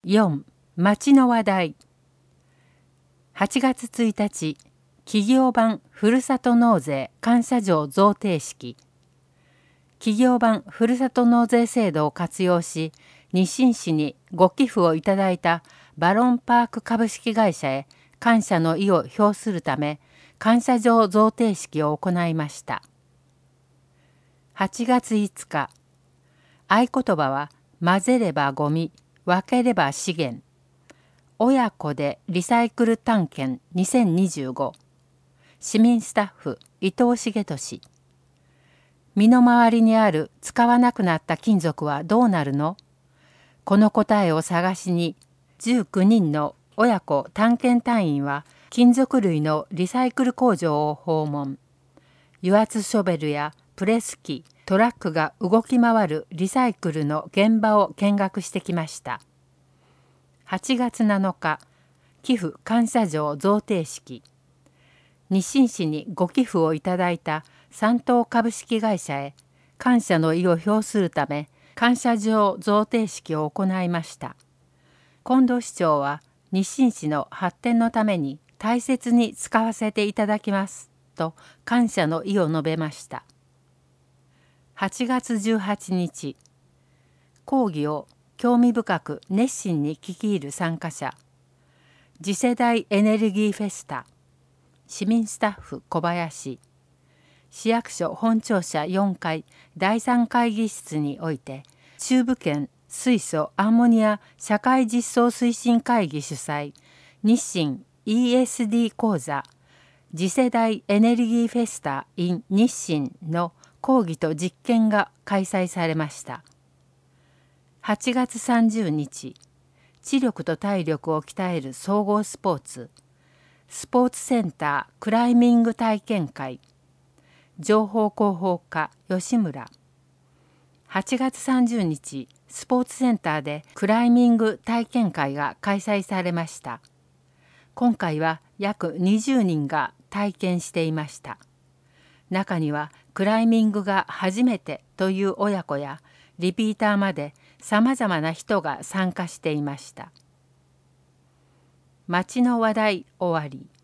4. 町の話題。8月1日、企業版ふるさと納税感謝状贈呈式。企業版ふるさと納税制度を活用し、日清市にご寄付をいただいたバロンパーク株式会社へ感謝の意を表するため、感謝状贈呈式を行いました。8月5日、合言葉は、混ぜればゴミ、分ければ資源。親子でリサイクル探検2025。市民スタッフ伊藤重俊。身の回りにある使わなくなった金属はどうなるの？この答えを探しに19人の親子探検隊員は金属類のリサイクル工場を訪問。油圧ショベルやプレス機、トラックが動き回るリサイクルの現場を見学してきました。8月7日、寄付感謝状贈呈式。日清市にご寄付をいただいた三東株式会社へ感謝の意を表するため、感謝状贈呈式を行いました。近藤市長は、日清市の発展のために大切に使わせていただきますと感謝の意を述べました。8月18日、講義を興味深く熱心に聞き入る参加者。次世代エネルギーフェスタ。市民スタッフ小林。市役所本庁舎4階第3会議室において、中部圏水素アンモニア社会実装推進会議主催、日清 ESD 講座、次世代エネルギーフェスタ in 日清の講義と実験が開催されました。8月30日、知力と体力を鍛える総合スポーツ、スポーツセンタークライミング体験会、情報広報課吉村。8月30日、スポーツセンターでクライミング体験会が開催されました。今回は約20人が体験していました。中にはクライミングが初めてという親子やリピーターまでさまざまな人が参加していました。町の話題終わり。